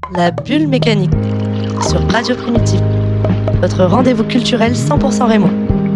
La bulle mécanique sur Radio Primitive, votre rendez-vous culturel 100% rémois.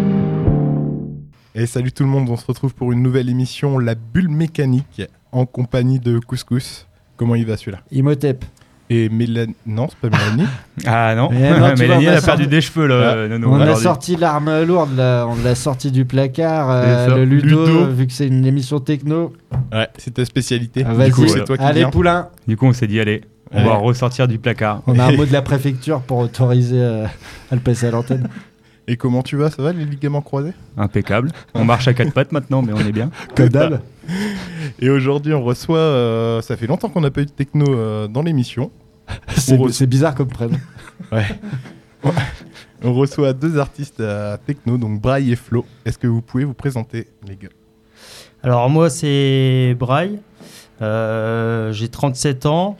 Et salut tout le monde, on se retrouve pour une nouvelle émission La bulle mécanique en compagnie de Couscous. Comment il va celui-là? Imhotep. Et Mélanie... Non, c'est pas Mélanie. Ah non, non Mélanie elle a perdu des cheveux là. On a sorti l'arme lourde, là. On l'a sorti du placard, le Ludo, vu que c'est une émission techno. Ouais, c'est ta spécialité. Vas-y, du coup, c'est toi qui allez viens. Poulain. Du coup on s'est dit allez, on va ressortir du placard. On a un mot de la préfecture pour autoriser à le passer à l'antenne. Et comment tu vas? Ça va les ligaments croisés? Impeccable. On marche à quatre pattes maintenant, mais on est bien. Que dalle. Et aujourd'hui on reçoit, ça fait longtemps qu'on n'a pas eu de techno dans l'émission. C'est bizarre comme prénom. Ouais. On reçoit deux artistes techno, donc Braille et Flo. Est-ce que vous pouvez vous présenter, les gars? Alors moi c'est Braille, j'ai 37 ans,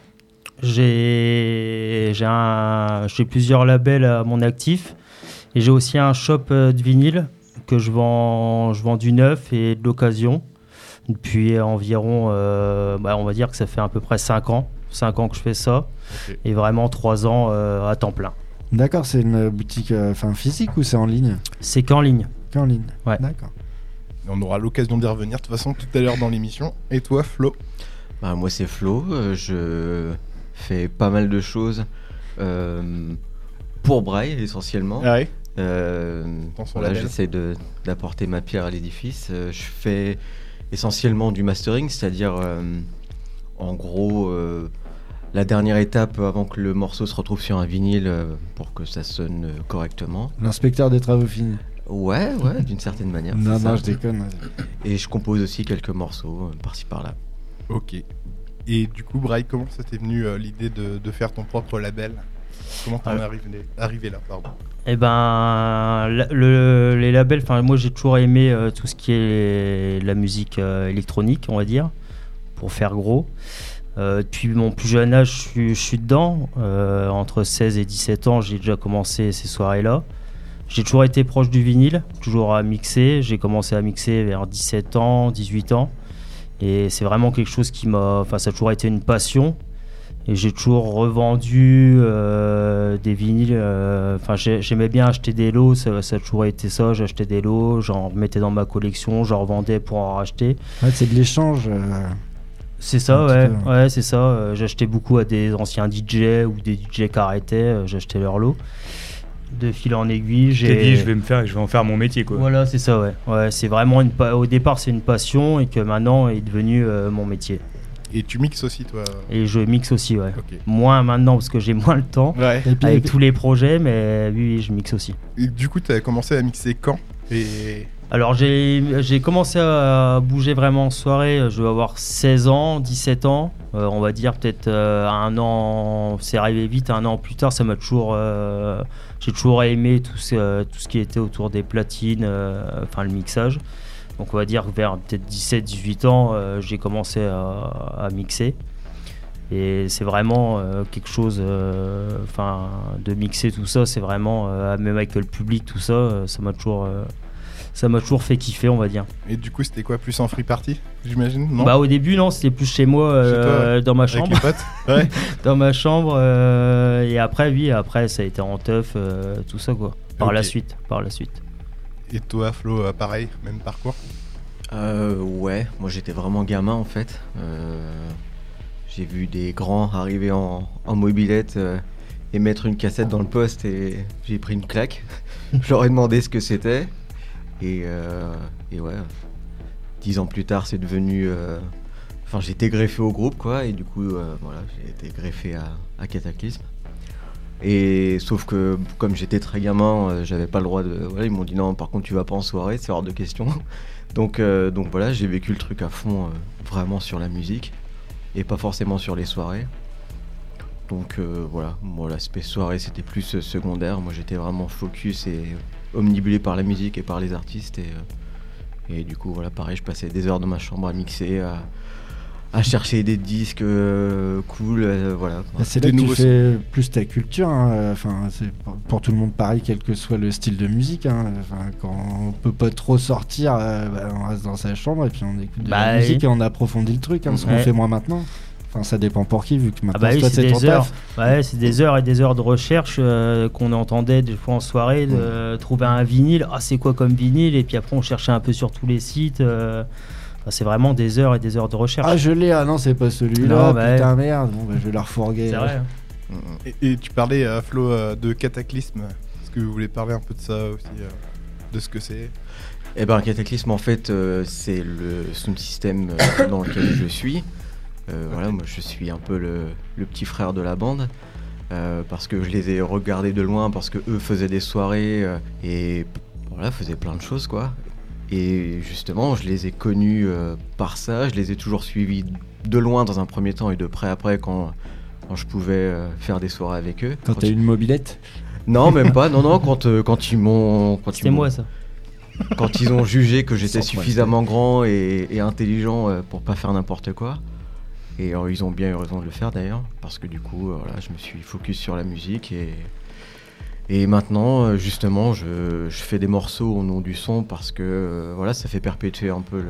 j'ai plusieurs labels à mon actif et j'ai aussi un shop de vinyle que je vends du neuf et de l'occasion depuis environ, on va dire que ça fait à peu près 5 ans que je fais ça. Okay. Et vraiment 3 ans à temps plein. D'accord, c'est une boutique physique ou c'est en ligne? C'est qu'en ligne. Qu'en ligne, ouais. D'accord. On aura l'occasion d'y revenir de toute façon tout à l'heure dans l'émission. Et toi, Flo? Moi, c'est Flo. Je fais pas mal de choses pour Braille, essentiellement. Ah oui. J'essaie d'apporter ma pierre à l'édifice. Je fais essentiellement du mastering, c'est-à-dire, en gros, la dernière étape avant que le morceau se retrouve sur un vinyle pour que ça sonne correctement. L'inspecteur des travaux finis. Ouais, d'une certaine manière. Non, je déconne. Et je compose aussi quelques morceaux par-ci par-là. Ok. Et du coup, Braille, comment ça t'est venu l'idée de faire ton propre label? Comment t'en es arrivé là, pardon? Eh ben, les labels, moi j'ai toujours aimé tout ce qui est la musique électronique, on va dire, pour faire gros. Depuis mon plus jeune âge, je suis dedans. Entre 16 et 17 ans, j'ai déjà commencé ces soirées-là. J'ai toujours été proche du vinyle, toujours à mixer. J'ai commencé à mixer vers 17 ans, 18 ans. Et c'est vraiment quelque chose qui ça a toujours été une passion. Et j'ai toujours revendu des vinyles. J'aimais bien acheter des lots, ça a toujours été ça. J'achetais des lots, j'en remettais dans ma collection, j'en revendais pour en racheter. Ouais, c'est de l'échange. C'est ça, ouais, c'est ça. J'achetais beaucoup à des anciens DJ ou des DJ qui arrêtaient, j'achetais leur lot. De fil en aiguille, j'ai dit je vais en faire mon métier, quoi. Voilà, c'est ça, ouais. Ouais, c'est vraiment au départ c'est une passion et que maintenant est devenu mon métier. Et tu mixes aussi, toi? Et je mixe aussi, ouais. Okay. Moins maintenant parce que j'ai moins le temps avec tous les projets, mais oui, je mixe aussi. Et du coup, tu as commencé à mixer quand? Alors j'ai commencé à bouger vraiment en soirée, je dois avoir 16 ans, 17 ans, on va dire peut-être un an, c'est arrivé vite, un an plus tard, ça m'a toujours, j'ai toujours aimé tout ce qui était autour des platines, le mixage. Donc on va dire vers peut-être 17-18 ans, j'ai commencé à mixer. Et c'est vraiment quelque chose, de mixer tout ça, c'est vraiment, même avec le public, tout ça, ça m'a toujours fait kiffer, on va dire. Et du coup, c'était quoi, plus en free party, j'imagine? Non, au début, non, c'était plus chez moi, chez toi, dans ma chambre. Avec les potes. Ouais. Dans ma chambre. Et après, ça a été en teuf, tout ça, quoi. Par la suite. Et toi, Flo, pareil, même parcours? Ouais, moi j'étais vraiment gamin en fait. J'ai vu des grands arriver en mobilette et mettre une cassette dans le poste et j'ai pris une claque. Je leur ai demandé ce que c'était. Et ouais, 10 ans plus tard, c'est devenu... j'ai été greffé au groupe, quoi, et du coup, j'ai été greffé à Cataclysme. Et sauf que, comme j'étais très gamin, j'avais pas le droit de... Voilà, ils m'ont dit non, par contre, tu vas pas en soirée, c'est hors de question. Donc voilà, j'ai vécu le truc à fond, vraiment sur la musique, et pas forcément sur les soirées. Donc voilà, moi, l'aspect soirée, c'était plus secondaire. Moi, j'étais vraiment focus et... omnibulé par la musique et par les artistes et du coup voilà, pareil, je passais des heures dans ma chambre à mixer, à chercher des disques cool, voilà. C'est là que tu fais plus ta culture, hein. C'est pour tout le monde pareil, quel que soit le style de musique, hein. Quand on peut pas trop sortir, on reste dans sa chambre et puis on écoute de la musique et on approfondit le truc, hein, ce qu'on fait moins maintenant. Enfin, ça dépend pour qui, vu que maintenant, bah oui, toi, c'est ton des heures. taf. Ouais, c'est des heures et des heures de recherche qu'on entendait des fois en soirée, de trouver un vinyle. Ah, c'est quoi comme vinyle? Et puis après, on cherchait un peu sur tous les sites. Enfin, c'est vraiment des heures et des heures de recherche. Ah, je l'ai, ah non, c'est pas celui-là, Non, bah putain, merde. Bon, bah, je vais la refourguer. C'est vrai. Hein. Et tu parlais, Flo, de Cataclysme. Est-ce que vous voulez parler un peu de ça aussi, de ce que c'est? Eh ben, Cataclysme, en fait, c'est le sound system dans lequel je suis. Voilà, moi, je suis un peu le petit frère de la bande. Parce que je les ai regardés de loin, parce que eux faisaient des soirées et voilà, faisaient plein de choses, quoi. Et justement, je les ai connus par ça. Je les ai toujours suivis de loin dans un premier temps et de près après quand je pouvais faire des soirées avec eux. Quand t'as une mobilette? Non, même pas. Non, quand ils m'ont... C'était moi, ça. Quand ils ont jugé que j'étais Sans suffisamment grand et intelligent pour pas faire n'importe quoi. Et ils ont bien eu raison de le faire d'ailleurs, parce que du coup, voilà, je me suis focus sur la musique et maintenant, justement, je fais des morceaux au nom du son parce que voilà, ça fait perpétuer un peu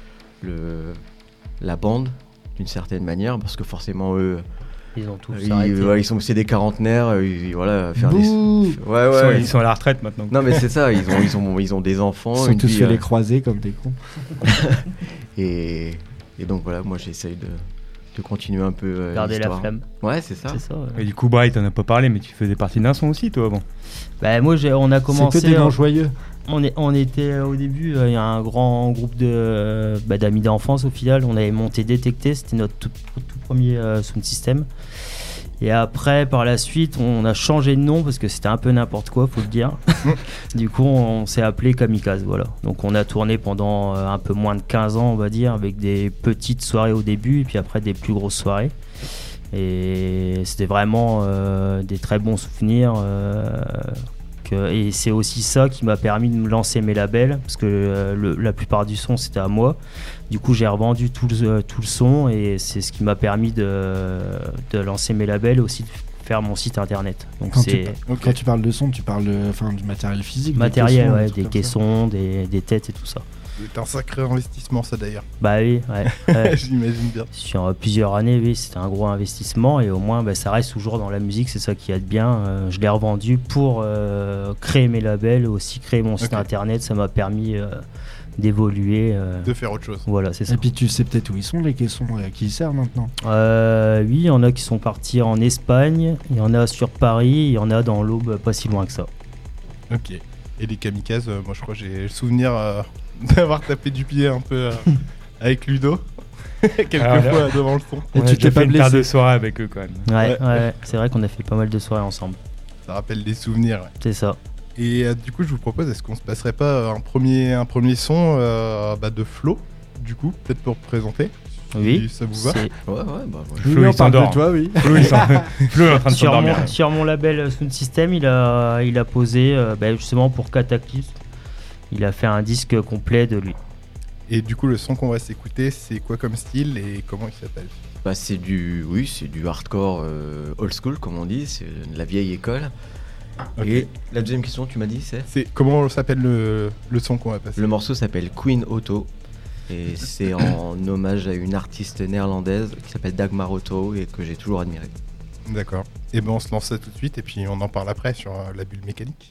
la bande d'une certaine manière, parce que forcément eux, ils ont tous arrêté. Ouais, c'est des quarantenaires, voilà, faire Bouh. des... Ouais. Ils sont à la retraite maintenant. Non mais c'est ça, ils ont des enfants. Ils sont une tous vie, fait les croisés comme des cons. et donc voilà, moi j'essaye de continuer un peu Garder la l'histoire. flamme. Ouais, c'est ça. C'est ça, ouais. Et du coup, Bright, t'en as pas parlé, mais tu faisais partie d'un son aussi, toi, avant. Bah, moi, on a C'est commencé. que des noms joyeux. On était au début, il y a un grand groupe d'amis d'enfance au final. On avait monté Détecté, c'était notre tout premier sound system. Et après, par la suite, on a changé de nom parce que c'était un peu n'importe quoi, faut le dire. Du coup, on s'est appelé Kamikaze, voilà. Donc on a tourné pendant un peu moins de 15 ans, on va dire, avec des petites soirées au début et puis après des plus grosses soirées. Et c'était vraiment des très bons souvenirs. Et c'est aussi ça qui m'a permis de me lancer mes labels, parce que la plupart du son c'était à moi. Du coup j'ai revendu tout le son et c'est ce qui m'a permis de lancer mes labels et aussi de faire mon site internet. Donc Quand tu parles de son, tu parles du matériel physique. Matériel, des caissons, des des caissons, des têtes et tout ça. C'est un sacré investissement, ça d'ailleurs. Bah oui, ouais. J'imagine bien. Sur plusieurs années, oui, c'était un gros investissement et au moins ça reste toujours dans la musique, c'est ça qui aide bien. Je l'ai revendu pour créer mes labels, aussi créer mon site internet, ça m'a permis d'évoluer. De faire autre chose. Voilà, c'est ça. Et puis tu sais peut-être où ils sont les caissons, à qui ils servent maintenant? Oui, il y en a qui sont partis en Espagne, il y en a sur Paris, il y en a dans l'Aube, pas si loin que ça. Ok. Et les kamikazes, moi je crois que j'ai le souvenir d'avoir tapé du pied un peu avec Ludo quelquefois devant le son. Et On a tu déjà t'es pas fait une paire de blessé? soirées avec eux quand même. Ouais, c'est vrai qu'on a fait pas mal de soirées ensemble. Ça rappelle des souvenirs. Ouais. C'est ça. Et du coup, je vous propose, est-ce qu'on se passerait pas un premier son de Flo, du coup, peut-être pour présenter? Oui. Si ça vous va? Ouais, bah Oui, Flo, on il parle de s'endort. toi, oui. Flo est en train de s'endormir. Sur mon label Sound System, il a posé justement pour Cataclysme. Il a fait un disque complet de lui. Et du coup, le son qu'on va s'écouter, c'est quoi comme style et comment il s'appelle? Bah c'est du hardcore old school comme on dit, c'est de la vieille école. Ok. Et la deuxième question tu m'as dit c'est Comment s'appelle le son qu'on va passer? le morceau s'appelle Queen Otto et c'est en hommage à une artiste néerlandaise qui s'appelle Dagmar Otto et que j'ai toujours admirée. D'accord. Et ben on se lance ça tout de suite et puis on en parle après sur la bulle mécanique.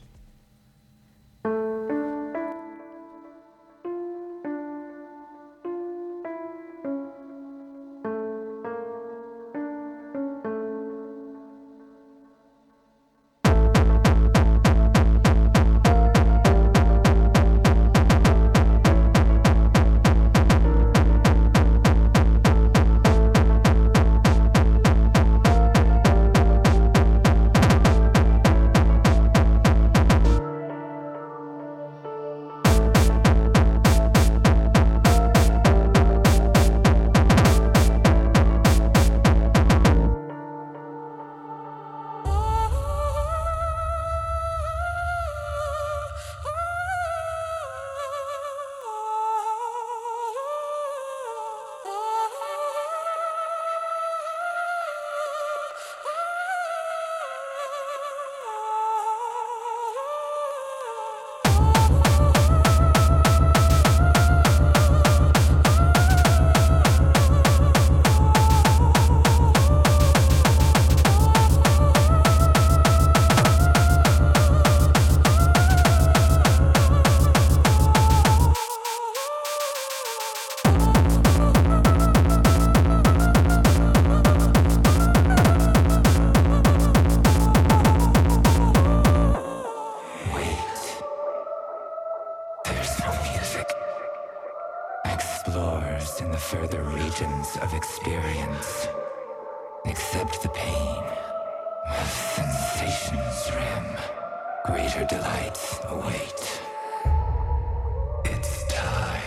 experience, accept the pain of sensations rim. Greater delights await. It's time.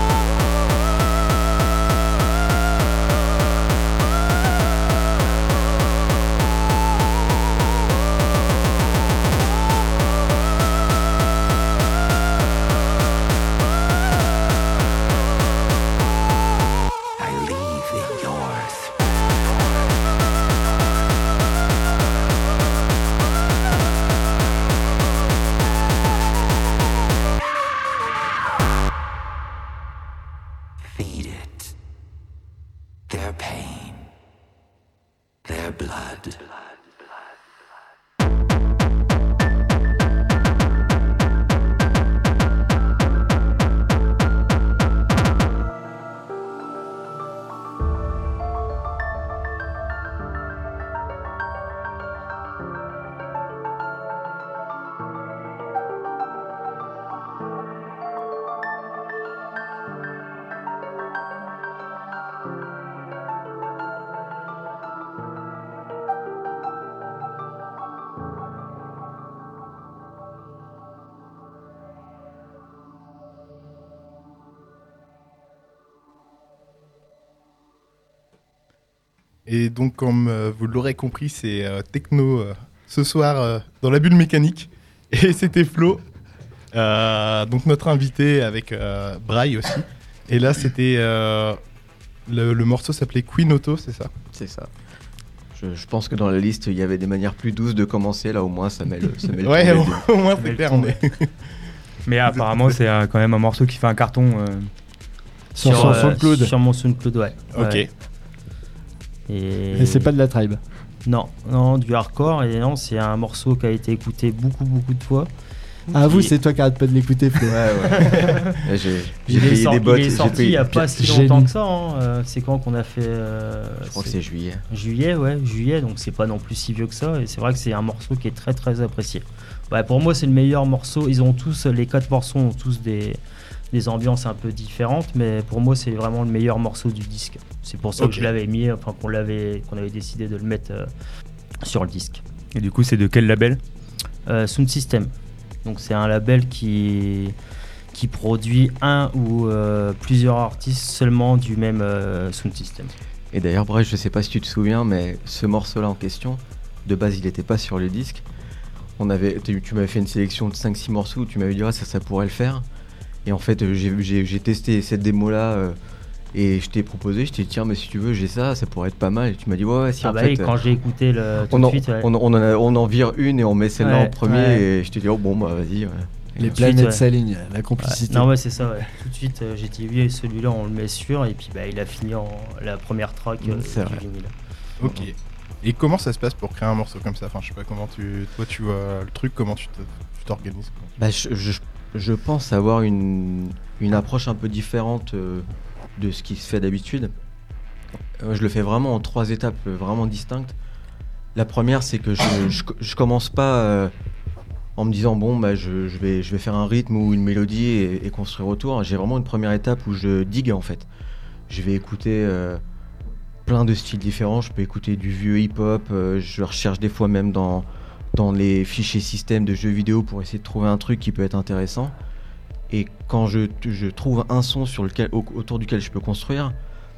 Feed it. Their pain. Their blood. Et donc, comme vous l'aurez compris, c'est techno ce soir dans la bulle mécanique. Et c'était Flo, donc notre invité avec Braille aussi. Et là, c'était le morceau s'appelait Queen Auto, c'est ça? C'est ça. Je pense que dans la liste, il y avait des manières plus douces de commencer. Là, au moins, ça met le ouais, ton au moins, c'est clair. Mais apparemment, c'est quand même un morceau qui fait un carton. Sur son SoundCloud. Sur mon SoundCloud, ouais. Ok. Ouais. Et c'est pas de la tribe. Non, du hardcore. Et non, c'est un morceau qui a été écouté beaucoup de fois. Ah, vous, c'est toi qui arrête pas de l'écouter, Flo. Ouais. J'ai payé des bots. Il est sorti il n'y a pas si longtemps que ça. Hein. C'est quand qu'on a fait je crois que c'est juillet. Juillet, donc c'est pas non plus si vieux que ça. Et c'est vrai que c'est un morceau qui est très très apprécié. Ouais, pour moi, c'est le meilleur morceau. Les 4 morceaux ont tous des ambiances un peu différentes, mais pour moi, c'est vraiment le meilleur morceau du disque. C'est pour ça que je l'avais mis, enfin qu'on avait décidé de le mettre sur le disque. Et du coup, c'est de quel label? Sound System. Donc c'est un label qui produit un ou plusieurs artistes seulement du même Sound System. Et d'ailleurs, bref, je sais pas si tu te souviens, mais ce morceau-là en question, de base, il n'était pas sur le disque. Tu m'avais fait une sélection de 5-6 morceaux où tu m'avais dit ça pourrait le faire. Et en fait, j'ai testé cette démo-là et je t'ai proposé, je t'ai dit tiens, mais si tu veux, j'ai ça pourrait être pas mal. Et tu m'as dit ouais, si en fait. Quand j'ai écouté tout de suite. Ouais. On en vire une et on met celle-là en premier et je t'ai dit oh bon, bah vas-y. Ouais. Les planètes s'alignent, la complicité. Non, ouais, c'est ça, ouais. Tout de suite, j'ai dit oui, celui-là, on le met sur, et puis il a fini en la première track du vinyle. Ok. Et comment ça se passe pour créer un morceau comme ça? Enfin, je sais pas comment tu vois le truc, comment tu t'organises? Bah, je pense avoir une approche un peu différente de ce qui se fait d'habitude. Je le fais vraiment en 3 étapes vraiment distinctes. La première, c'est que je commence pas en me disant bon bah je vais faire un rythme ou une mélodie et construire autour. J'ai vraiment une première étape où je digue en fait. Je vais écouter plein de styles différents. Je peux écouter du vieux hip-hop. Je recherche des fois même dans les fichiers système de jeux vidéo pour essayer de trouver un truc qui peut être intéressant. Et quand je trouve un son autour duquel je peux construire,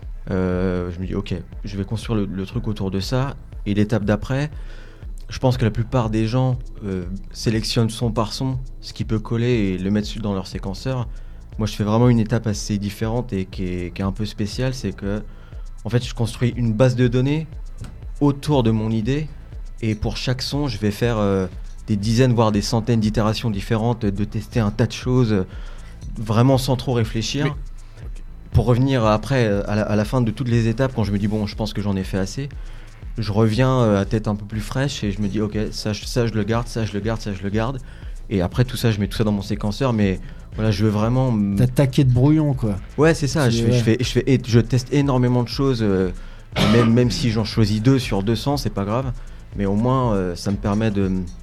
je me dis ok, je vais construire le truc autour de ça. Et l'étape d'après, je pense que la plupart des gens sélectionnent son par son, ce qui peut coller et le mettre dans leur séquenceur. Moi, je fais vraiment une étape assez différente et qui est un peu spéciale, c'est que en fait, je construis une base de données autour de mon idée. Et pour chaque son, je vais faire des dizaines, voire des centaines d'itérations différentes, de tester un tas de choses, vraiment sans trop réfléchir. Pour revenir après, à la fin de toutes les étapes, quand je me dis, bon, je pense que j'en ai fait assez, je reviens à tête un peu plus fraîche et je me dis, ok, ça je le garde, ça je le garde, ça je le garde. Et après tout ça, je mets tout ça dans mon séquenceur, mais voilà, je veux vraiment... T'as taqué de brouillon, quoi. Ouais, c'est ça, je teste énormément de choses, même si j'en choisis 2 sur 200, c'est pas grave. Mais au moins, ça me permet de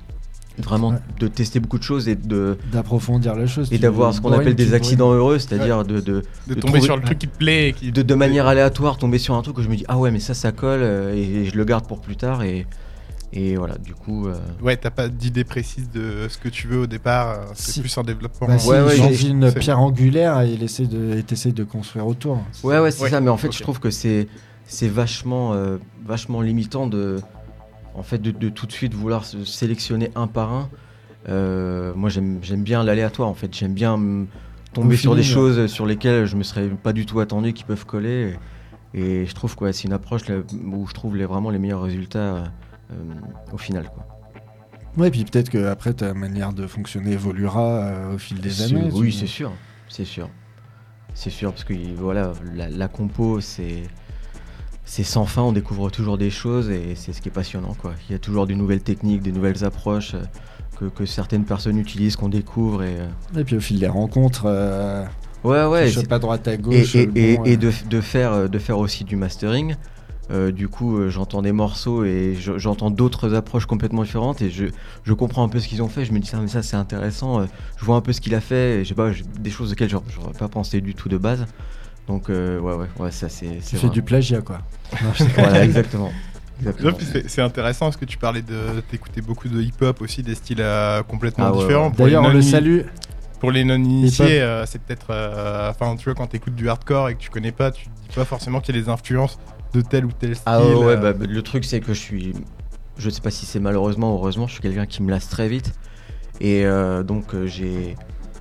vraiment Ouais. de tester beaucoup de choses et D'approfondir la chose. d'avoir ce qu'on appelle des accidents heureux, c'est-à-dire de De tomber trouver- sur le truc qui te plaît et qui... de manière aléatoire tomber sur un truc où je me dis ah ouais mais ça colle et je le garde pour plus tard et voilà du coup Ouais, t'as pas d'idée précise de ce que tu veux au départ, c'est Si. plus un développement. Bah, si, Ouais, ouais, il change j'ai- une c'est- pierre angulaire et t'essayes de construire autour. ouais c'est Ouais, ça mais en fait ok. je trouve que c'est vachement limitant de tout de suite vouloir se sélectionner un par un. Moi j'aime bien l'aléatoire en fait, j'aime bien tomber Au sur des feeling, choses sur lesquelles je me serais pas du tout attendu qui peuvent coller et je trouve que ouais, c'est une approche là, où je trouve vraiment les meilleurs résultats au final quoi. Ouais, puis peut-être qu'après ta manière de fonctionner évoluera au fil des années. Oui, c'est sûr, parce que voilà, la compo, c'est sans fin, on découvre toujours des choses et c'est ce qui est passionnant, quoi. Il y a toujours des nouvelles techniques, des nouvelles approches que certaines personnes utilisent, qu'on découvre Et puis au fil des rencontres, ouais, tu chopes à droite à gauche. et de faire aussi du mastering. Du coup, j'entends des morceaux et j'entends d'autres approches complètement différentes et je comprends un peu ce qu'ils ont fait. Je me dis ça c'est intéressant. Je vois un peu ce qu'il a fait. Et, je sais pas, des choses auxquelles j'aurais pas pensé du tout de base. Donc ouais, ça c'est. Tu fais du plagiat, quoi. Voilà, exactement. Non, puis c'est intéressant parce que tu parlais t'écouter beaucoup de hip-hop aussi, des styles complètement Ah ouais, différents. ouais. Pour les D'ailleurs, on le non- salue. Pour les non-initiés, c'est peut-être... Enfin, tu vois, quand t'écoutes du hardcore et que tu connais pas, tu te dis pas forcément qu'il y a des influences de tel ou tel style. Ah ouais, le truc c'est que je sais pas si c'est malheureusement ou heureusement, je suis quelqu'un qui me lasse très vite et donc je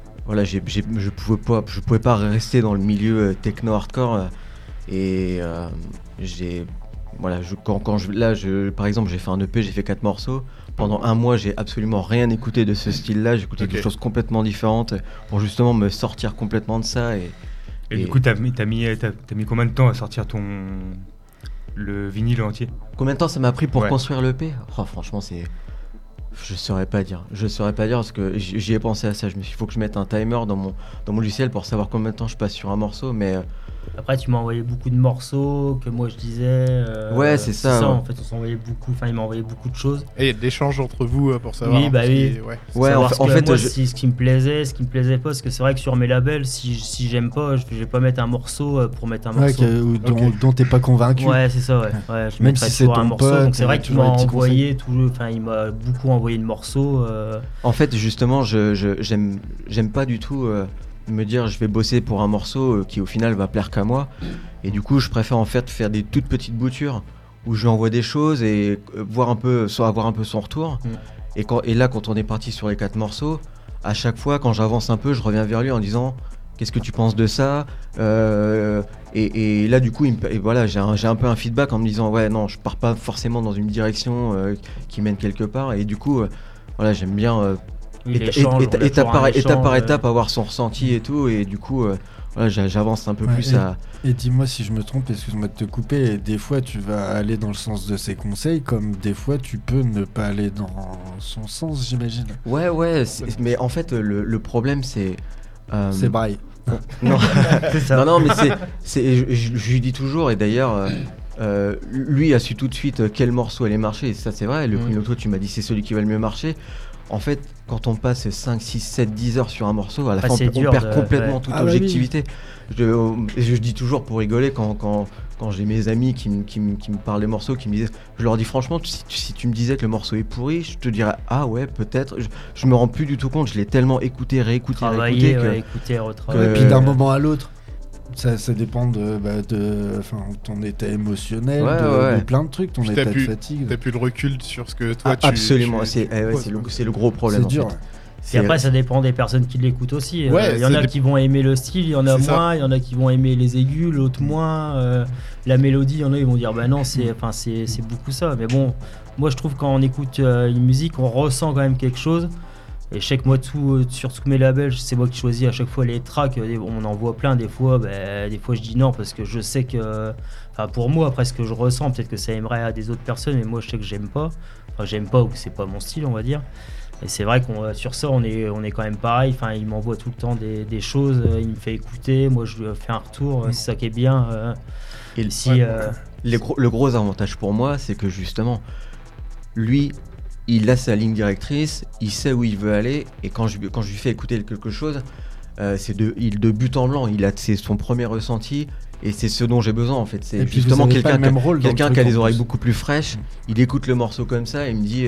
pouvais pas rester dans le milieu techno hardcore et par exemple j'ai fait un EP, j'ai fait 4 morceaux. Pendant un mois, j'ai absolument rien écouté de ce style-là. J'écoutais des choses complètement différentes pour justement me sortir complètement de ça. Et du coup, t'as mis combien de temps à sortir le vinyle entier? Combien de temps ça m'a pris pour Ouais. construire l'EP? Franchement, je saurais pas dire. Parce que j'y ai pensé à ça. Je me suis dit, il faut que je mette un timer dans mon logiciel pour savoir combien de temps je passe sur un morceau. Mais Après, tu m'as envoyé beaucoup de morceaux que moi je disais. Ouais, c'est ça, ouais. En fait, on s'envoyait beaucoup. Enfin, il m'a envoyé beaucoup de choses. Et il y a de l'échange entre vous pour savoir. Oui, un bah peu ce oui. qui est- ouais. ouais, Savoir en fait, moi, ce qui me plaisait, ce qui me plaisait pas, parce que c'est vrai que sur mes labels, si j'aime pas, je vais pas mettre un morceau pour mettre un Ouais, morceau. dont t'es pas convaincu. Ouais, c'est ça, ouais. Je Même mettrais si c'est toujours un ton morceau. pote, Donc c'est vrai tu qu'il vois, m'a les petits envoyé il m'a beaucoup envoyé de morceaux. En fait, justement, j'aime pas du tout me dire je vais bosser pour un morceau qui au final va plaire qu'à moi. Et du coup, je préfère en fait faire des toutes petites boutures où je lui envoie des choses et avoir un peu son retour. Et là, quand on est parti sur les 4 morceaux, à chaque fois, quand j'avance un peu, je reviens vers lui en disant qu'est-ce que tu penses de ça et là, du coup, j'ai un peu un feedback en me disant ouais, non, je pars pas forcément dans une direction qui mène quelque part. Et du coup, j'aime bien étape par étape avoir son ressenti et tout. Et du coup, j'avance un peu plus à. Et dis-moi si je me trompe, excuse-moi de te couper, et des fois tu vas aller dans le sens de ses conseils, comme des fois tu peux ne pas aller dans son sens, j'imagine. Ouais, mais en fait, le problème c'est. C'est Braille. Non, C'est ça. non, mais je lui dis toujours, et d'ailleurs, lui a su tout de suite quel morceau allait marcher, et ça c'est vrai, le prix Loto, tu m'as dit c'est celui qui va le mieux marcher. En fait, quand on passe 5, 6, 7, 10 heures sur un morceau, à la fin, on perd complètement toute objectivité. Je dis toujours pour rigoler quand j'ai mes amis qui me parlent des morceaux, qui me disent, je leur dis franchement, si tu me disais que le morceau est pourri, je te dirais ah ouais, peut-être. Je me rends plus du tout compte, je l'ai tellement écouté, réécouté, écouter, retravailler. Et puis d'un moment à l'autre, ça dépend de ton état émotionnel, de plein de trucs, ton Puis état de fatigue. T'as plus le recul sur ce que toi absolument, c'est le gros problème. C'est dur. En fait. Et après, ça dépend des personnes qui l'écoutent aussi. Ouais, il y en a qui vont aimer le style, il y en a moins, il y en a qui vont aimer les aigus, l'autre moins. La mélodie, il y en a ils vont dire bah non, c'est beaucoup ça. Mais bon, moi je trouve quand on écoute une musique, on ressent quand même quelque chose. Et je sais que moi, sur tous mes labels, c'est moi qui choisis à chaque fois les tracks. On en voit plein, des fois je dis non parce que je sais que. Enfin, pour moi, après ce que je ressens, peut-être que ça aimerait à des autres personnes, mais moi je sais que j'aime pas. Enfin, j'aime pas ou que c'est pas mon style, on va dire. Et c'est vrai qu'on sur ça, on est quand même pareil. Enfin, il m'envoie tout le temps des choses, il me fait écouter, moi je lui fais un retour, c'est ça qui est bien. Et si, le gros avantage pour moi, c'est que justement, lui, il a sa ligne directrice, il sait où il veut aller, et quand je lui fais écouter quelque chose, c'est de but en blanc, c'est son premier ressenti, et c'est ce dont j'ai besoin en fait. C'est justement quelqu'un qui a les oreilles beaucoup plus fraîches, il écoute le morceau comme ça, et il me dit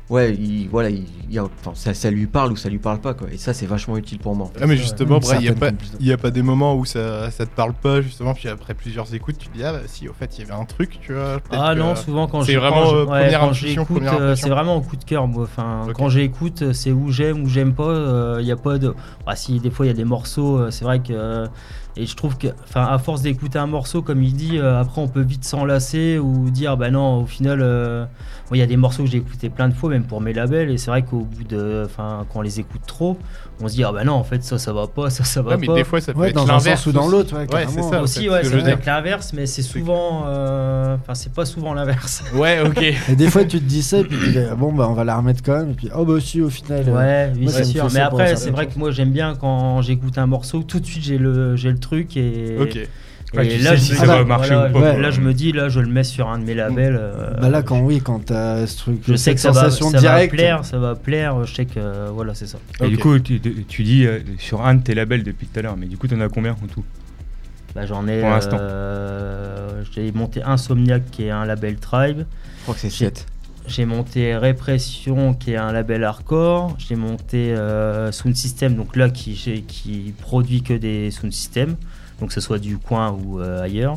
ça lui parle ou ça lui parle pas, quoi. Et ça, c'est vachement utile pour moi. Ah, mais justement, il y a pas des moments où ça te parle pas, justement, puis après plusieurs écoutes, tu te dis, ah bah si, au fait, il y avait un truc, tu vois. Ah non, souvent quand c'est vraiment première j'écoute, c'est vraiment au coup de cœur, moi. Enfin, quand j'écoute, c'est où j'aime pas. Il y a pas de. Ah si, des fois, il y a des morceaux, c'est vrai que. Et je trouve que, enfin, à force d'écouter un morceau, comme il dit, après on peut vite s'enlacer ou dire, bah non, au final, il y a des morceaux que j'ai écoutés plein de fois, même pour mes labels, et c'est vrai qu'au bout de, enfin, quand on les écoute trop, on se dit, ah bah non, en fait, ça va pas, ça va pas. Mais des fois, ça peut être dans l'inverse un sens ou dans l'autre, ouais, c'est ça. Aussi, ouais, ça peut être l'inverse, mais c'est souvent, enfin, c'est pas souvent l'inverse. Ouais, ok. Et des fois, tu te dis ça, et puis tu dis, bon, bah, on va la remettre quand même, et puis, oh, bah, si, au final. Ouais, oui, c'est sûr. Mais après, c'est vrai que moi, j'aime bien quand j'écoute un morceau, tout de suite, j'ai le truc et. Ok. Et là, si ça va marcher ou pas. Là, je me dis, là, je le mets sur un de mes labels. Bah là, quand t'as ce truc, je sais que ça va plaire. Je sais que voilà, c'est ça. Et du coup, tu dis sur un de tes labels depuis tout à l'heure, mais du coup, t'en as combien en tout? Bah, j'en ai. Pour l'instant. J'ai monté Insomniac, qui est un label Tribe. Je crois que c'est 7. J'ai monté Répression, qui est un label hardcore. J'ai monté Sound System, donc là qui produit que des sound systems, donc que ce soit du coin ou ailleurs.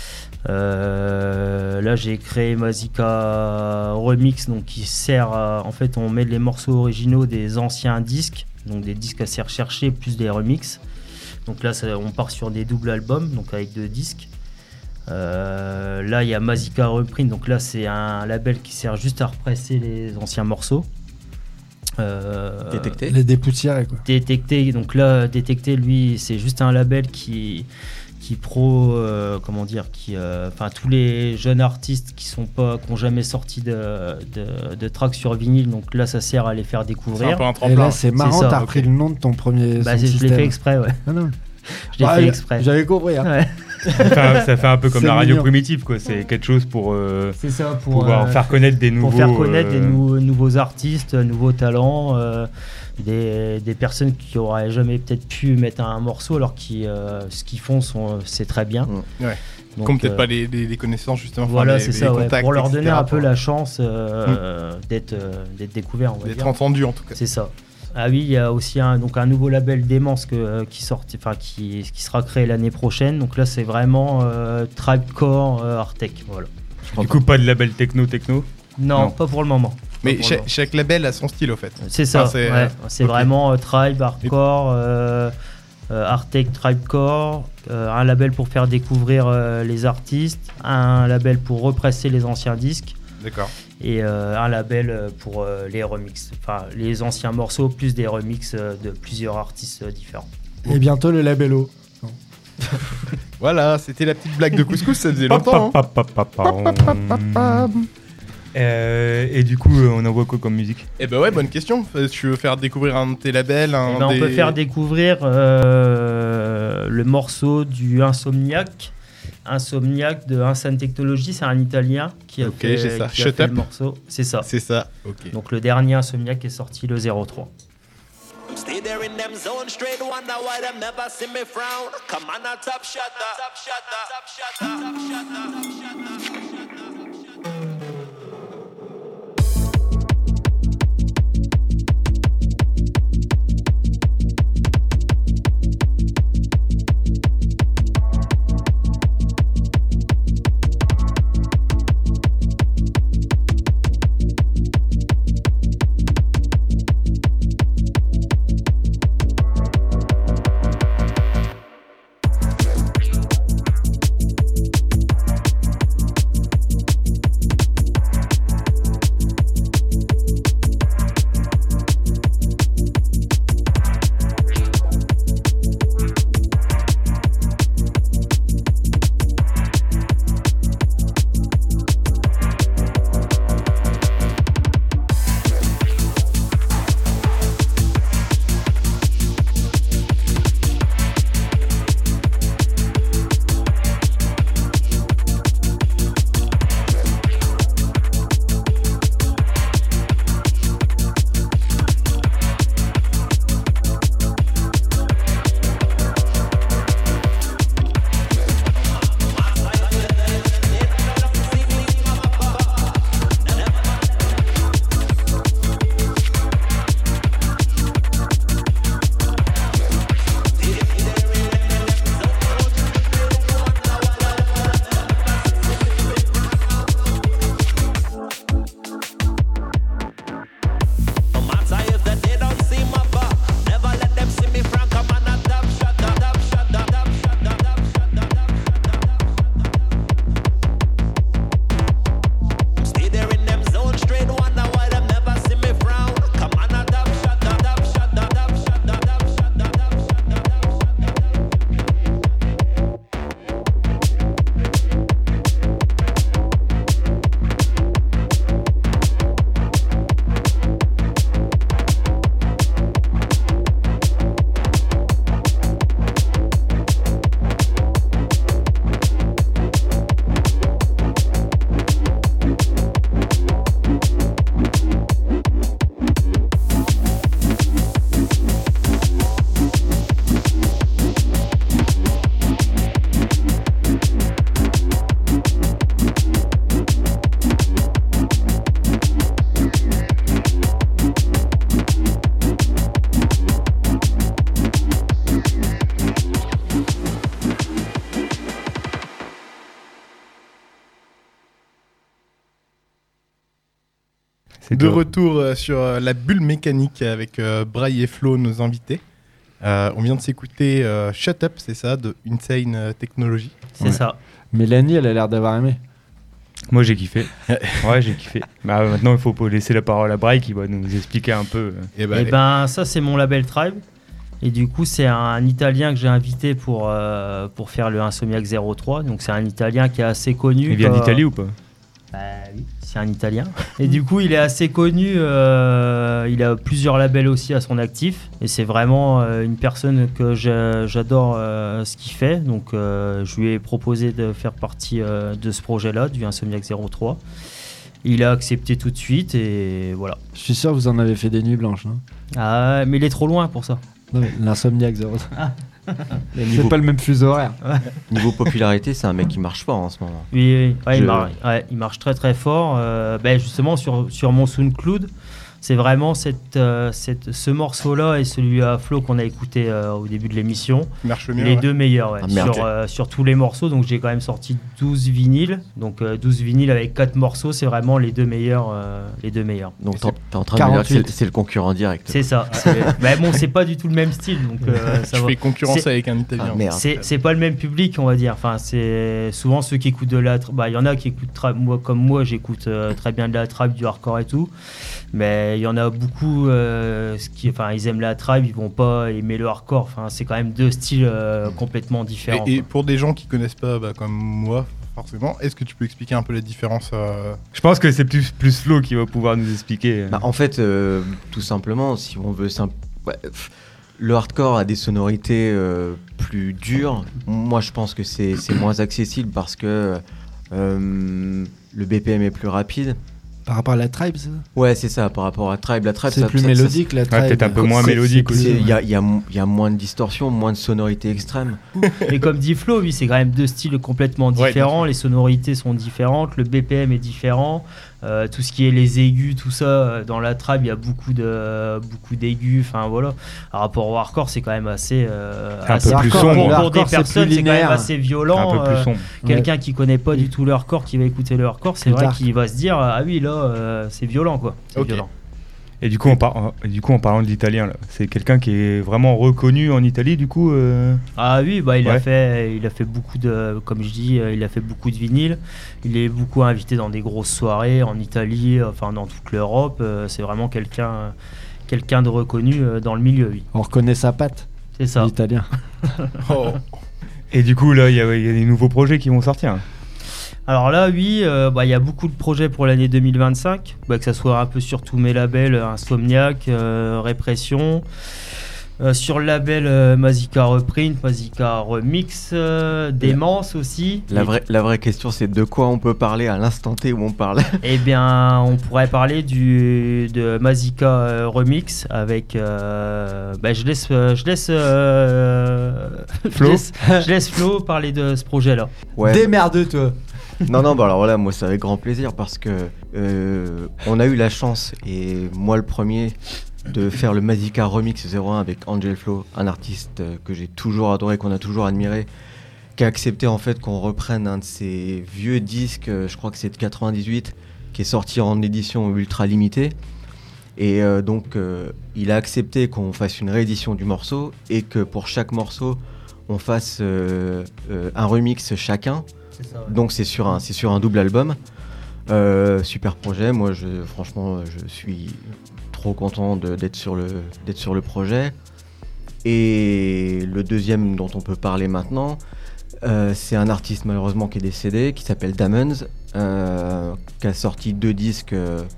Là j'ai créé Mazika Remix, donc qui sert à, en fait on met les morceaux originaux des anciens disques, donc des disques assez recherchés plus des remixes. Donc là on part sur des doubles albums, donc avec 2 disques. Là il y a Mazika Reprint, donc là c'est un label qui sert juste à represser les anciens morceaux. Détecté. Les dépoussiérer, quoi. Détecté, donc là Détecté, lui c'est juste un label qui enfin tous les jeunes artistes qui ont jamais sorti de track sur vinyle, donc là ça sert à les faire découvrir. C'est un peu un tremplin. Et là c'est marrant, t'as repris le nom de ton premier bah, je l'ai fait exprès, ouais. Ah non. Je l'ai fait exprès. J'avais compris, hein. Ouais. Ça fait un peu comme C'est la radio mignon. primitive, quoi. C'est quelque chose pour C'est ça, pour pouvoir faire connaître des nouveaux. Pour faire connaître des nouveaux artistes, nouveaux talents, des personnes qui auraient jamais peut-être pu mettre un morceau, alors ce qu'ils font c'est très bien. Ouais. Donc, Comme peut-être pas les connaissances, justement. Voilà, c'est ça, ouais, contacts, pour leur donner etc., un peu la chance d'être découvert, on va d'être dire. entendu en tout cas. C'est ça. Ah oui, il y a aussi un nouveau label Démence qui sera créé l'année prochaine. Donc là, c'est vraiment Tribecore Artec. Voilà. Du coup, pas de label techno. Non, pas pour le moment. Mais chaque label a son style, au fait. C'est ça. Enfin, c'est ok. vraiment Tribe, Hardcore, Artec, Tribecore. Un label pour faire découvrir les artistes. Un label pour represser les anciens disques. D'accord. Et un label pour les remixes, enfin les anciens morceaux plus des remixes de plusieurs artistes différents. Et bientôt le label O. Voilà, c'était la petite blague de couscous, ça faisait longtemps. Et du coup, on envoie quoi comme musique? Eh ben ouais, bonne question. Tu veux faire découvrir un de tes labels, On peut faire découvrir le morceau du Insomniac de Insane Technology, c'est un Italien qui a fait, j'ai ça. qui a Shut fait Up. le morceau. C'est ça. C'est ça, ok. Donc le dernier Insomniac est sorti le 03. Stay there in them zone straight, wonder why them never see me frown. Come on, a top shutter, top shutter, top shutter, top shutter, top shutter. De retour sur la bulle mécanique avec Braille et Flo, nos invités. On vient de s'écouter Shut Up, c'est ça, de Insane Technology. C'est ça. Mélanie, elle a l'air d'avoir aimé. Moi j'ai kiffé. Ouais, j'ai kiffé. Bah, maintenant il faut laisser la parole à Braille qui va nous expliquer un peu. Et ben ça c'est mon label Tribe. Et du coup c'est un Italien que j'ai invité pour faire le Insomniac 03. Donc c'est un Italien qui est assez connu. Il vient d'Italie ou pas? Bah oui, c'est un Italien. Et du coup il est assez connu. Il a plusieurs labels aussi à son actif. Et c'est vraiment une personne que j'adore ce qu'il fait. Donc je lui ai proposé de faire partie de ce projet-là, du Insomniac 03. Il a accepté tout de suite et voilà. Je suis sûr que vous en avez fait des nuits blanches, non? Ah, mais il est trop loin pour ça. Non, mais l'Insomniac 03. C'est pas le même fuseau horaire. Niveau popularité, c'est un mec qui marche fort en ce moment. Oui. Ouais, il marche très très fort. Justement, sur mon SoundCloud, c'est vraiment ce morceau-là et celui à Flo qu'on a écouté au début de l'émission. Marche mieux, les deux meilleurs, ouais. Sur tous les morceaux. Donc j'ai quand même sorti 12 vinyles. Donc 12 vinyles avec 4 morceaux, c'est vraiment les deux meilleurs. Donc t'es en train de me dire que c'est le concurrent direct. C'est ça. C'est pas du tout le même style. Donc, je fais concurrence avec un Italien. C'est pas le même public, on va dire. Enfin, c'est souvent ceux qui écoutent de la... il y en a qui écoutent comme moi, j'écoute très bien de la trap, du hardcore et tout. Mais il y en a beaucoup ils aiment la trap, ils vont pas aimer le hardcore. Enfin, c'est quand même deux styles complètement différents. Et pour des gens qui connaissent pas, comme moi, forcément, est-ce que tu peux expliquer un peu la différence Je pense que c'est plus Flo qui va pouvoir nous expliquer. En fait, tout simplement, si on veut le hardcore a des sonorités plus dures. Moi, je pense que c'est moins accessible parce que le BPM est plus rapide. Par rapport à la Tribe, ça? Ouais, c'est ça, par rapport à Tribe. La Tribe, c'est plus mélodique, la Tribe. Peut-être un peu moins mélodique aussi. Il y a moins de distorsion, moins de sonorités extrêmes. Et comme dit Flo, oui, c'est quand même deux styles complètement différents. Les sonorités sont différentes, le BPM est différent. Tout ce qui est les aigus, tout ça, dans la Tribe, il y a beaucoup d'aigus. Enfin voilà. Par rapport au hardcore, c'est quand même assez plus sombre. Pour des personnes, c'est quand même assez violent. Un peu plus sombre. Quelqu'un qui connaît pas du tout le hardcore, qui va écouter le hardcore, c'est vrai qu'il va se dire ah oui là, c'est violent quoi. C'est violent. Et du coup, en parlant de l'italien, là, c'est quelqu'un qui est vraiment reconnu en Italie, du coup. Ah oui, il a fait beaucoup de, comme je dis, il a fait beaucoup de vinyles. Il est beaucoup invité dans des grosses soirées en Italie, enfin dans toute l'Europe. C'est vraiment quelqu'un de reconnu dans le milieu. Oui. On reconnaît sa patte. C'est ça. L'italien. Et du coup, là, il y a des nouveaux projets qui vont sortir. Alors là, oui, y a beaucoup de projets pour l'année 2025, que ça soit un peu sur tous mes labels, Insomniac, Répression, sur le label Mazika Reprint, Mazika Remix, Démence aussi. La vraie question, c'est de quoi on peut parler à l'instant T où on parle? Eh bien, on pourrait parler de Mazika Remix avec... je laisse Flo parler de ce projet-là. Ouais. Démerde-toi. Non, alors voilà, moi c'est avec grand plaisir parce que on a eu la chance, et moi le premier, de faire le Mazika Remix 01 avec Angel Flow, un artiste que j'ai toujours adoré, qu'on a toujours admiré, qui a accepté en fait qu'on reprenne un de ses vieux disques, je crois que c'est de 98, qui est sorti en édition ultra limitée. Et donc il a accepté qu'on fasse une réédition du morceau et que pour chaque morceau on fasse un remix chacun. Ça, ouais. Donc c'est sur un double album. Super projet. Moi franchement je suis trop content d'être sur le projet. Et le deuxième dont on peut parler maintenant, c'est un artiste malheureusement qui est décédé, qui s'appelle Damons, qui a sorti 2 disques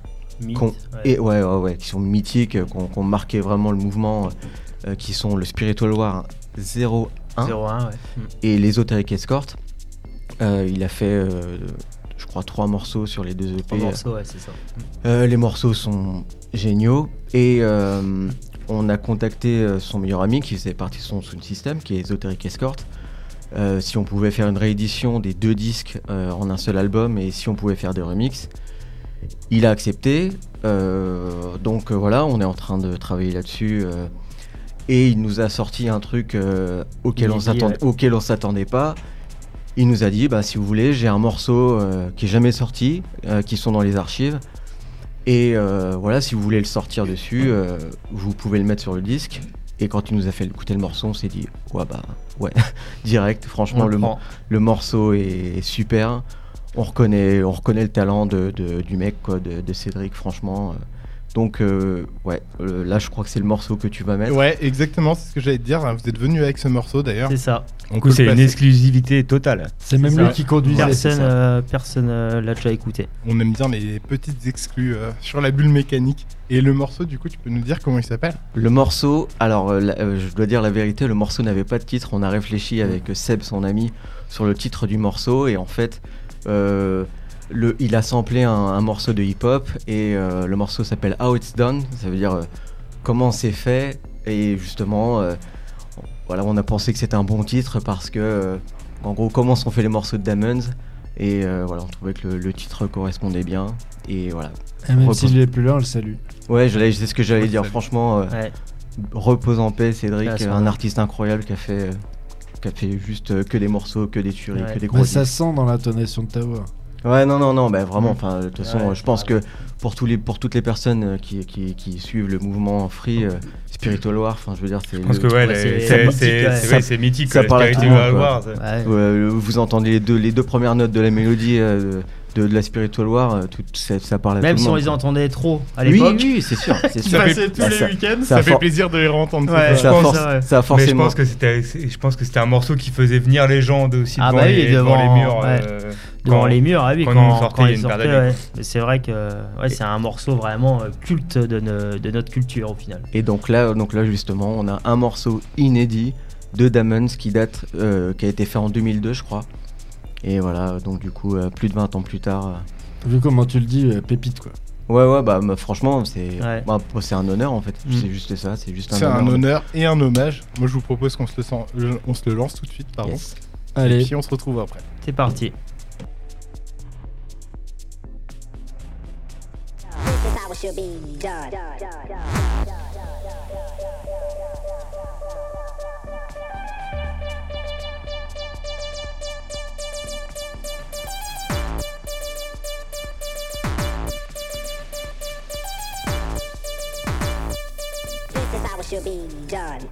qui sont mythiques, qui ont marqué vraiment le mouvement, qui sont le Spiritual War 01 et l'Esoteric Escort. Il a fait, je crois, 3 morceaux sur les 2 EP. 3 morceaux, ouais, c'est ça. Les morceaux sont géniaux et on a contacté son meilleur ami qui faisait partie de son sound system, qui est Esoteric Escort, si on pouvait faire une réédition des 2 disques en un seul album et si on pouvait faire des remixes. Il a accepté, donc voilà, on est en train de travailler là-dessus et il nous a sorti un truc auquel on s'attendait pas. Il nous a dit, si vous voulez, j'ai un morceau qui est jamais sorti, qui sont dans les archives, Et voilà, si vous voulez le sortir dessus, vous pouvez le mettre sur le disque. Et quand il nous a fait écouter le morceau, on s'est dit ouais, direct. Franchement, le morceau est super. On reconnaît le talent du mec, quoi, de Cédric, franchement. Donc là, je crois que c'est le morceau que tu vas mettre. Ouais, exactement, c'est ce que j'allais te dire. Vous êtes venu avec ce morceau d'ailleurs. C'est ça. Du coup, c'est une exclusivité totale. C'est même ça. lui qui conduisait. Personne l'a déjà écouté. On aime bien les petites exclus sur la bulle mécanique. Et le morceau, du coup, tu peux nous dire comment il s'appelle ? Le morceau, alors je dois dire la vérité, le morceau n'avait pas de titre. On a réfléchi avec Seb, son ami, sur le titre du morceau. Et en fait, il a samplé un morceau de hip-hop. Et le morceau s'appelle How It's Done. Ça veut dire comment c'est fait. Et justement, voilà, on a pensé que c'était un bon titre parce que, en gros, comment sont faits les morceaux de Diamonds. Et voilà, on trouvait que le titre correspondait bien. Et voilà. Et même s'il n'est plus là, on le salue. Ouais, c'est ce que j'allais dire. Franchement, Ouais. repose en paix, Cédric, Ouais, un artiste incroyable qui a fait juste que des morceaux, que des tueries, Ouais. que des gros Mais ça disques. sent dans l'intonation de ta voix. Ouais, non, bah vraiment. Enfin, de toute façon, Ouais, je pense que pour toutes les personnes qui suivent le mouvement free, Spiritual War, enfin, je veux dire, c'est. Je pense que ouais, c'est mythique. ça parle à tout le monde, quoi. Ouais. Vous entendez les deux premières notes de la mélodie de la Spiritual War, ça parle à Même tout si le on monde. les entendait trop à Oui, l'époque. oui, c'est sûr. C'est sûr. Ça fait passais tous Bah, les ça- week-ends, ça ça a fait for- plaisir de les réentendre. Ouais. c'est Ça a, ça. pense, forc- ouais. ça a Mais forcément. je pense que c'était un morceau qui faisait venir les gens aussi Ah devant, bah oui, devant les devant- murs. ouais. Devant les murs, ah oui, quand nous sortait, il y a ils une paire sortaient, d'années, ouais. Mais c'est vrai que c'est un morceau vraiment culte de notre culture au final. Et donc là, justement, on a un morceau inédit de Diamonds qui a été fait en 2002, je crois. Et voilà, donc du coup, plus de 20 ans plus tard. Vu comment tu le dis, pépite quoi. Ouais, bah franchement, c'est un honneur en fait. Mm. C'est juste ça, c'est juste C'est un un honneur. honneur et un hommage. Moi, je vous propose qu'on se le lance tout de suite, pardon. Yes. Et Allez, puis on se retrouve après. C'est parti. This is how it should be done. This is how it should be done.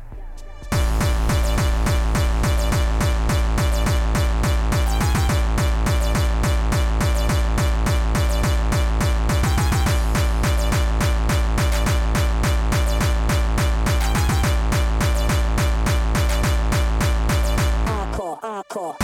Encore, encore.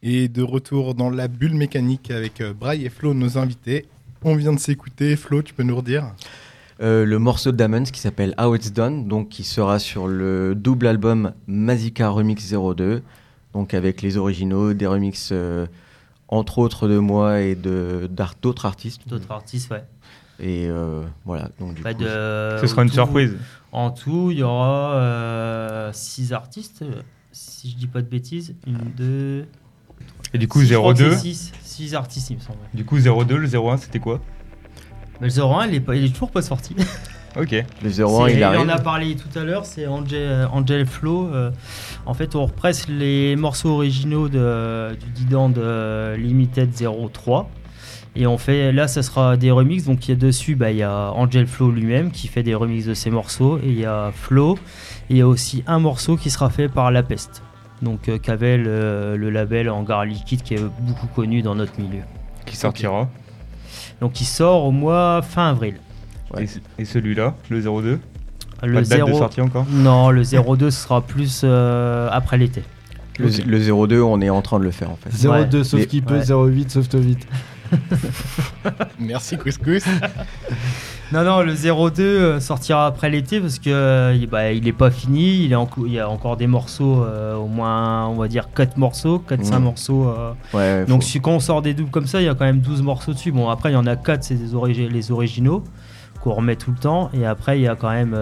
Et de retour dans la bulle mécanique avec Braille et Flo, nos invités. On vient de s'écouter. Flo, tu peux nous redire Le morceau de Damons qui s'appelle How It's Done, donc qui sera sur le double album Mazika Remix 02, donc avec les originaux, des remixes entre autres de moi et d'autres artistes. D'autres artistes, ouais. Et voilà, donc du coup... Ce sera une surprise. En tout, il y aura 6 artistes, si je dis pas de bêtises. 1, 2... Et du coup, 02... 6 artistes, il me semble. Du coup, 02, le 01, c'était quoi ? Mais le 01, il est toujours pas sorti. Ok. Le 01, il arrive. On en a parlé tout à l'heure, c'est Angel Flow. En fait, on represse les morceaux originaux du Didan de Limited 03. Et on fait, là, ça sera des remixes. Donc, il y a dessus, il y a Angel Flow lui-même qui fait des remixes de ses morceaux. Et il y a Flow. Et il y a aussi un morceau qui sera fait par La Peste. Donc, qu'avait le label Hangar Liquide qui est beaucoup connu dans notre milieu. Qui sortira. Donc, il sort au mois fin avril. Ouais. Et celui-là, le 02 Le pas de date de sortie encore ? Non, le 02 ce sera plus après l'été. Le 02, on est en train de le faire en fait. 02 sauf qu'il peut, 08 sauf toi vite. Merci Couscous. Non, le 02 sortira après l'été parce que il est pas fini. Il y a encore des morceaux, au moins on va dire 4 morceaux, 4-5 morceaux. Donc quand on sort des doubles comme ça, il y a quand même 12 morceaux dessus. Bon, après il y en a 4, c'est les originaux qu'on remet tout le temps. Et après il y a quand même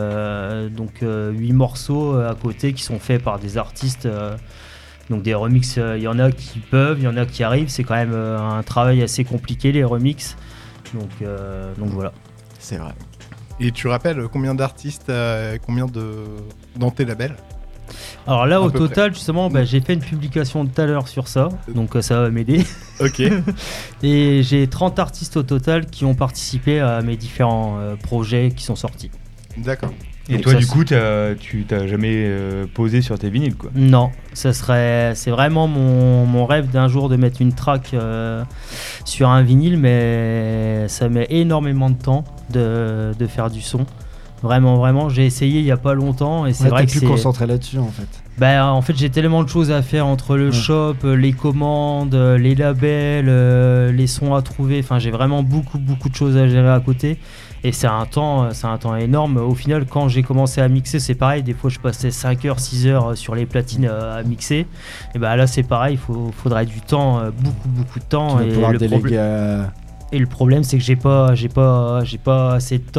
8 morceaux à côté qui sont faits par des artistes. Donc des remixes, il y en a qui peuvent, il y en a qui arrivent. C'est quand même un travail assez compliqué les remixes. Donc voilà. C'est vrai. Et tu rappelles combien d'artistes, dans tes labels ? Alors là, À au peu total, justement, j'ai fait une publication tout à l'heure sur ça, donc ça va m'aider. Ok. Et j'ai 30 artistes au total qui ont participé à mes différents projets qui sont sortis. D'accord. Et donc toi, ça, du coup, tu t'as jamais posé sur tes vinyles, quoi ? Non, c'est vraiment mon rêve d'un jour de mettre une track sur un vinyle, mais ça met énormément de temps de faire du son. Vraiment, j'ai essayé il y a pas longtemps et c'est vrai que t'es plus concentré là-dessus en fait. En fait, j'ai tellement de choses à faire entre le shop, les commandes, les labels, les sons à trouver. Enfin, j'ai vraiment beaucoup de choses à gérer à côté. Et c'est un temps énorme. Au final, quand j'ai commencé à mixer, c'est pareil. Des fois, je passais 5 heures, 6 heures sur les platines à mixer. Et là, c'est pareil. Il faudrait du temps, beaucoup de temps. Tu vas pouvoir déléguer Et le problème, c'est que j'ai pas assez de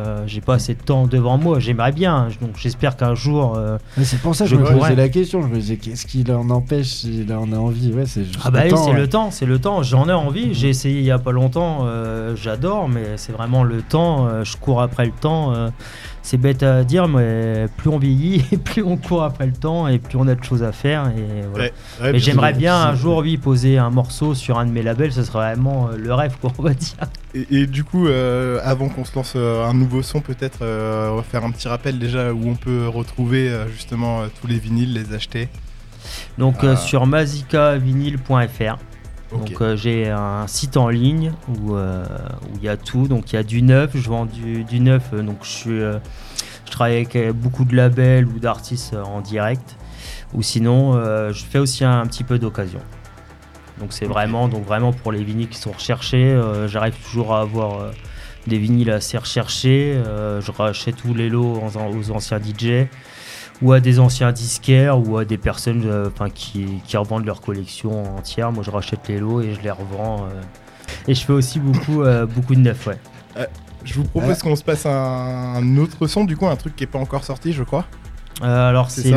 temps, devant moi. J'aimerais bien, donc j'espère qu'un jour. Mais c'est pour ça que je me posais la question. Je me disais, qu'est-ce qui en empêche s'il en a envie ? Ouais, c'est juste c'est le temps. J'en ai envie. J'ai essayé il y a pas longtemps. J'adore, mais c'est vraiment le temps. Je cours après le temps. C'est bête à dire, mais plus on vieillit, plus on court après le temps et plus on a de choses à faire. Et voilà. Mais j'aimerais bien un jour, poser un morceau sur un de mes labels. Ce serait vraiment le rêve, quoi, on va dire. Et du coup, avant qu'on se lance un nouveau son, peut-être, on va faire un petit rappel déjà où on peut retrouver justement tous les vinyles, les acheter. Donc sur mazikavinyl.fr. Okay. Donc j'ai un site en ligne où il y a tout. Donc il y a du neuf, je vends du neuf. Donc je travaille avec beaucoup de labels ou d'artistes en direct. Ou sinon, je fais aussi un petit peu d'occasion. Donc c'est vraiment pour les vinyles qui sont recherchés. J'arrive toujours à avoir des vinyles assez recherchés. Je rachète tous les lots aux anciens DJ. Ou à des anciens disquaires ou à des personnes qui revendent leur collection entière. Moi je rachète les lots et je les revends. Et je fais aussi beaucoup de neuf, ouais. Je vous propose qu'on se passe un autre son, du coup un truc qui n'est pas encore sorti, je crois. Alors c'est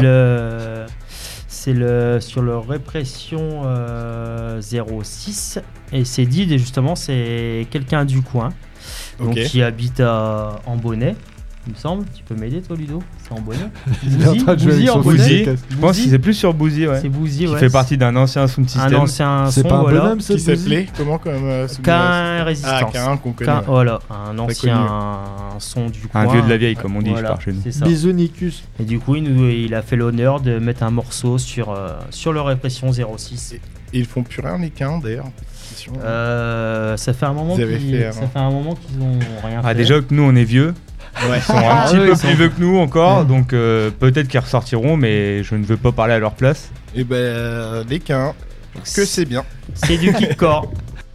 sur le Répression 06 et c'est dit justement c'est quelqu'un du coin donc qui habite en Bonnet. Il me semble, tu peux m'aider toi Ludo ? C'est en Bonnet. Bouzy. Je pense que c'est plus sur Bouzy, ouais. C'est Bouzy, ouais. Qui fait partie d'un ancien sound system. C'est pas un bonhomme, qui s'appelait comment comme K1 Résistance. K1 qu'on connaît. Voilà, un ancien son du coin. Un vieux de la vieille, comme on dit, je pars chez nous. Bisous Nicus. Et du coup, il a fait l'honneur de mettre un morceau sur le Répression 06. Et ils font plus rien les K1 d'ailleurs. Ça fait un moment qu'ils ont rien fait. Déjà que nous on est vieux. Ouais. Ils sont un petit peu plus vieux que nous encore, donc peut-être qu'ils ressortiront, mais je ne veux pas parler à leur place. Et les K1, Que c'est bien. C'est du kickcore.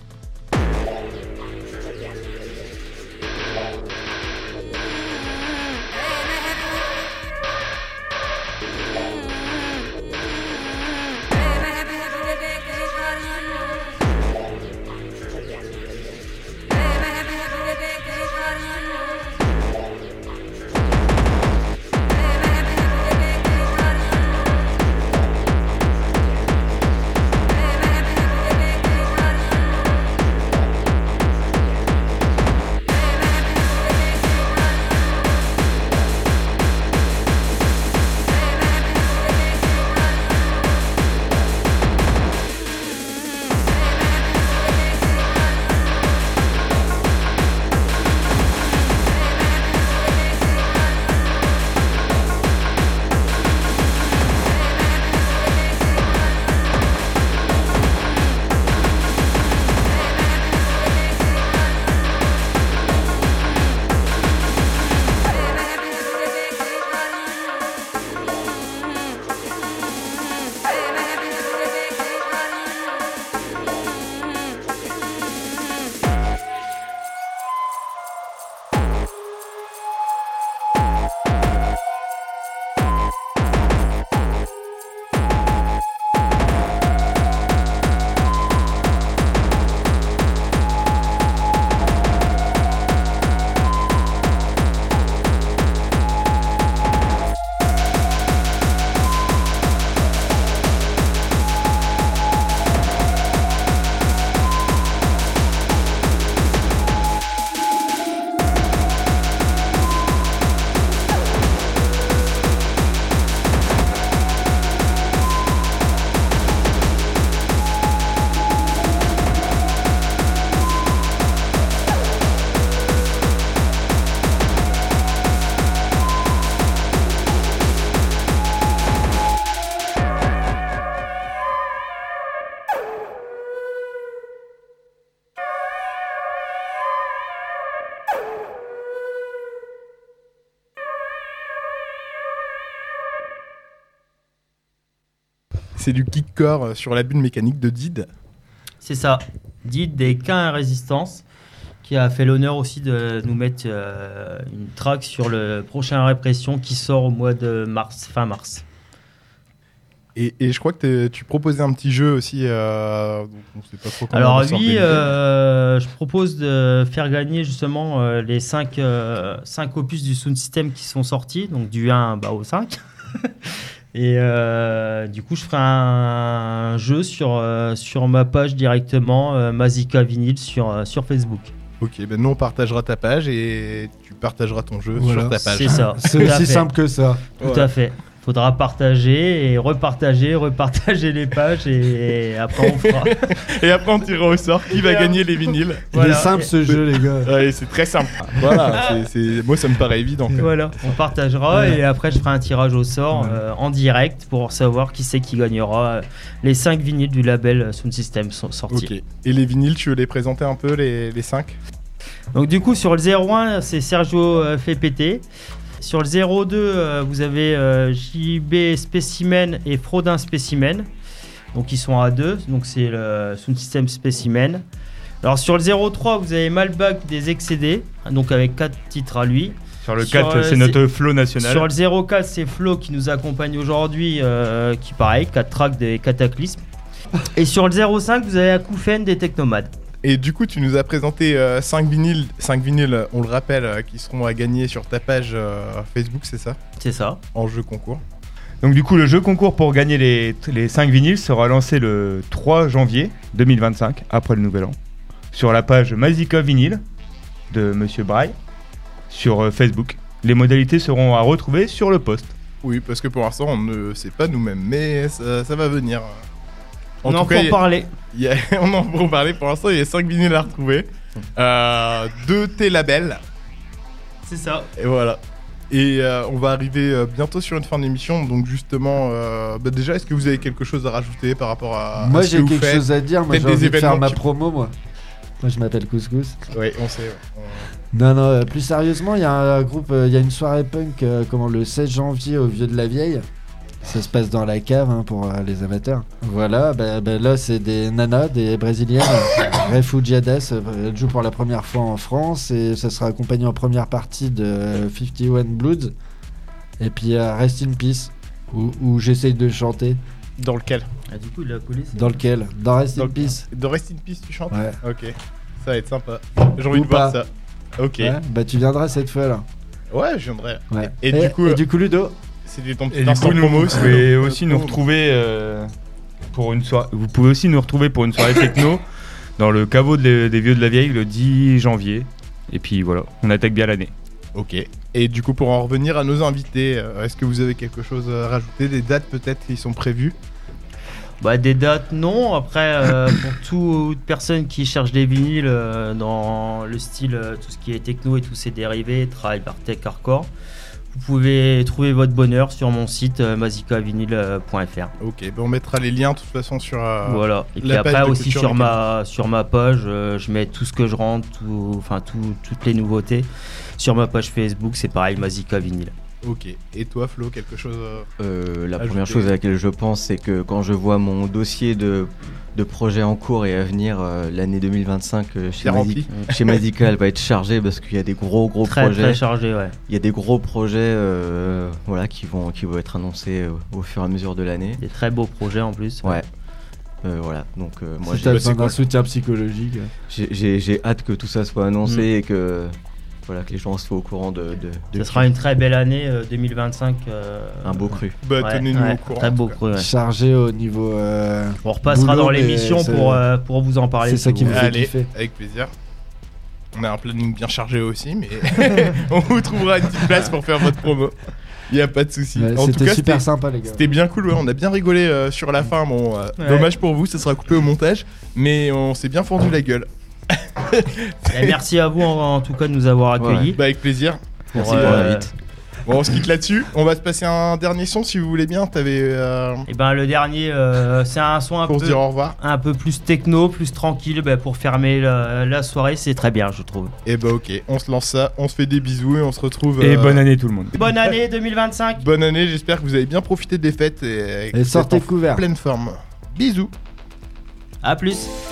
C'est du kickcore sur la bulle mécanique de Did. C'est ça. Did des Quins Résistance, qui a fait l'honneur aussi de nous mettre une track sur le prochain Répression qui sort au mois de mars, fin mars. Et je crois que tu proposais un petit jeu aussi. Donc on sait pas trop comment Alors on va oui, s'organiser. je propose de faire gagner justement les 5 opus du Sound System qui sont sortis, donc du 1 au 5. Et du coup, je ferai un jeu sur ma page directement, Mazika Vinyl sur Facebook. Ok, ben nous on partagera ta page et tu partageras ton jeu Voilà. sur ta page. C'est ça. C'est Tout à aussi fait. simple que ça. Tout à fait. Faudra partager et repartager les pages et après on fera. Et après on tirera au sort qui va gagner les vinyles. Il est simple ce jeu, les gars. Ouais, c'est très simple. Voilà, moi ça me paraît évident. Quoi. Voilà, on partagera et après je ferai un tirage au sort en direct pour savoir qui c'est qui gagnera les 5 vinyles du label Sound System sont sortis. Ok. Et les vinyles, tu veux les présenter un peu, les 5 ? Donc du coup sur le 01 c'est Sergio fait péter. Sur le 02 vous avez JB Specimen et Frodin Specimen. Donc ils sont à 2, donc c'est le Sound System Specimen. Alors sur le 03 vous avez Malbach des Excédés, donc avec 4 titres à lui. Sur le 4, c'est notre flow national. Sur le 04 c'est Flo qui nous accompagne aujourd'hui, qui pareil, 4 tracks des Cataclysmes. Et sur le 05 vous avez Akoufen des Technomades. Et du coup, tu nous as présenté 5 vinyles, on le rappelle, qui seront à gagner sur ta page Facebook, c'est ça ? C'est ça. En jeu concours. Donc du coup, le jeu concours pour gagner les 5 vinyles sera lancé le 3 janvier 2025, après le Nouvel An, sur la page Mazika Vinyl de Monsieur Braille, sur Facebook. Les modalités seront à retrouver sur le post. Oui, parce que pour l'instant, on ne sait pas nous-mêmes, mais ça va venir. On en peut en parler. On en peut en parler. Pour l'instant, il y a 5 vinyles à retrouver. 2 T-labels. C'est ça. Et voilà. Et on va arriver bientôt sur une fin d'émission. Donc justement, déjà, est-ce que vous avez quelque chose à rajouter par rapport à Moi, ce j'ai que vous quelque faites ? chose à dire. Moi, Peut-être j'ai envie des de faire événements ma qui- promo, moi. Moi, je m'appelle Couscous. Oui, on sait. Non, plus sérieusement, il y a un groupe, il y a une soirée punk le 16 janvier au Vieux de la Vieille. Ça se passe dans la cave hein, pour les amateurs. Voilà, là c'est des nanas, des brésiliennes, Refugiadas. Elles jouent pour la première fois en France et ça sera accompagné en première partie de 51 Bloods. Et puis Rest in Peace, où j'essaye de chanter. Dans lequel? Ah, du coup, il a collé. Dans lequel? Dans Rest in Peace. Dans Rest in Peace, tu chantes? Ouais. Ok, ça va être sympa. J'ai envie Ou de voir pas. ça. Ok. Ouais, bah tu viendras cette fois là. Ouais, je viendrai. Ouais. Et du coup, Ludo, c'était ton Et petit du instant coup, promo. vous pouvez aussi nous retrouver pour une soirée. Vous pouvez aussi nous retrouver pour une soirée techno dans le caveau des Vieux de la Vieille le 10 janvier. Et puis voilà, on attaque bien l'année. Ok. Et du coup, pour en revenir à nos invités, est-ce que vous avez quelque chose à rajouter? Des dates peut-être qui sont prévues? Bah, des dates, non. Après, pour toute personne qui cherche des vinyles dans le style, tout ce qui est techno et tous ses dérivés, Tribe, Artec, Hardcore, vous pouvez trouver votre bonheur sur mon site mazicavinyl.fr. Ok, on mettra les liens de toute façon sur. Voilà. Et puis la page après de aussi Culture sur ma page, je mets tout ce que je rentre, toutes les nouveautés. Sur ma page Facebook, c'est pareil, Mazica Vinyl. Ok. Et toi, Flo, quelque chose La ajouter? première chose à laquelle je pense, c'est que quand je vois mon dossier de projets en cours et à venir, l'année 2025 C'est rempli. chez Mazica, elle va être chargée parce qu'il y a des gros Très projets. très chargé, ouais. Il y a des gros projets voilà, qui vont être annoncés au fur et à mesure de l'année. Des très beaux projets en plus. Ouais. Voilà, donc moi si t'as besoin c'est cool. d'un soutien psychologique. j'ai hâte que tout ça soit annoncé et que les gens soient au courant de Ce sera une très belle année 2025. un beau cru. Bah, Ouais, tenez-nous ouais, au courant. très beau en tout cas. cru. Ouais. Chargé au niveau. On repassera boulot, dans mais l'émission c'est- pour vous en parler. c'est ça si qui vous me voulez. fait Allez, kiffer. avec plaisir. On a un planning bien chargé aussi, mais on vous trouvera une petite place pour faire votre promo. Il n'y a pas de souci. Ouais, En tout c'était cas, super sympa, les gars. c'était bien cool. Ouais, on a bien rigolé sur la fin. Bon, dommage pour vous, ça sera coupé au montage, mais on s'est bien fendu la gueule. Et merci à vous en tout cas de nous avoir accueillis. Bah, avec plaisir. Merci Pour, pour l'invite. Bon, on se quitte là-dessus. On va se passer un dernier son si vous voulez bien. T'avais Et ben le dernier, c'est un son pour se dire au revoir. un peu plus techno, plus tranquille, pour fermer la soirée, c'est très bien, je trouve. Et bah ok, on se lance ça, on se fait des bisous et on se retrouve. Et bonne année tout le monde. Bonne année 2025. Bonne année, j'espère que vous avez bien profité des fêtes et que Et vous sortez êtes en couverts. pleine forme. Bisous. À plus.